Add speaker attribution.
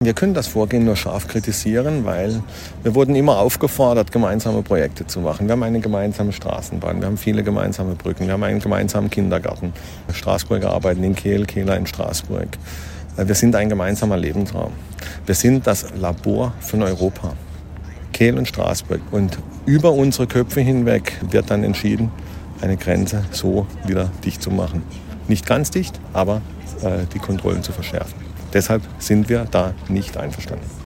Speaker 1: Wir können das Vorgehen nur scharf kritisieren, weil wir wurden immer aufgefordert, gemeinsame Projekte zu machen. Wir haben eine gemeinsame Straßenbahn, wir haben viele gemeinsame Brücken, wir haben einen gemeinsamen Kindergarten. Straßburger arbeiten in Kehl, Kehler in Straßburg. Wir sind ein gemeinsamer Lebensraum. Wir sind das Labor von Europa. Kehl und Straßburg. Und über unsere Köpfe hinweg wird dann entschieden, eine Grenze so wieder dicht zu machen. Nicht ganz dicht, aber die Kontrollen zu verschärfen. Deshalb sind wir da nicht einverstanden.